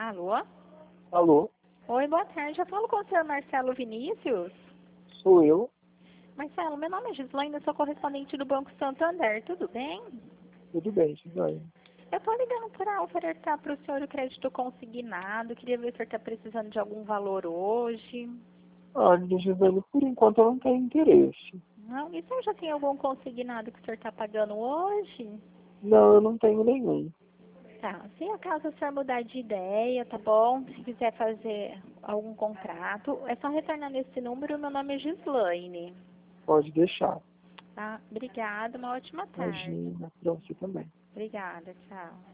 Alô? Alô, Oi, boa tarde. Eu falo com o senhor Marcelo Vinícius. sou eu. Marcelo, meu nome é Gislaine, eu sou correspondente do Banco Santander. Tudo bem? Tudo bem, Gislaine. Eu tô ligando para ofertar para o senhor o crédito consignado. Queria ver se o senhor está precisando de algum valor hoje. Olha, Gislaine, por enquanto eu não tenho interesse. Não? E o senhor já tem algum consignado que o senhor está pagando hoje? Não, eu não tenho nenhum. Tá. Se acaso o senhor mudar de ideia, tá bom? Se quiser fazer algum contrato, é só retornar nesse número. Meu nome é Gislaine. Pode deixar. Tá? Obrigada, uma ótima tarde. Imagina, pra você também. Obrigada, tchau.